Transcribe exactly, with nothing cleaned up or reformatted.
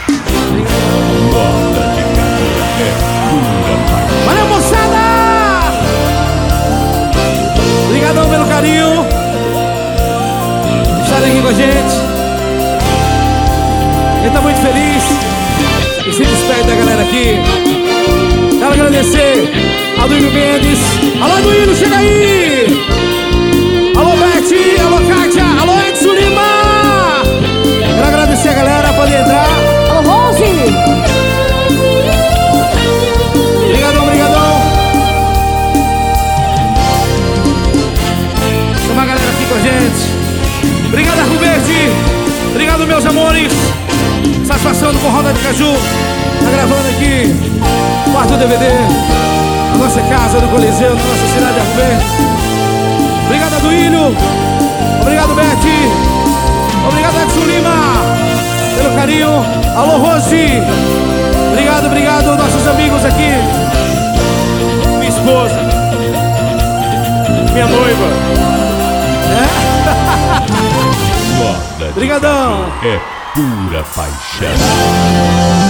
Moda de Caju é pura paixão. Valeu, moçada! Obrigadão pelo carinho. Estarem aqui com a gente. Ele tá muito feliz e se despede da galera aqui. Quero agradecer a Duílio Mendes. Alô, Duílio, chega aí! Alô, Beth, alô, Kátia, alô, Edson Lima! Quero agradecer a galera, pode entrar. Alô, Rose! Obrigadão, obrigadão. Tem uma galera aqui com a gente. Obrigado, Rubete. Obrigado, meus amores. Satisfação com Roda de Caju. Tá gravando aqui quarto D V D, a nossa casa do Coliseu, na nossa cidade de Arco Verde. Obrigado, Aduílio. Obrigado, Beth. Obrigado, Edson Lima, pelo carinho. Alô, Rose. Obrigado, obrigado, nossos amigos aqui. Minha esposa, minha noiva. É? Moda de Obrigadão. Caju é pura paixão.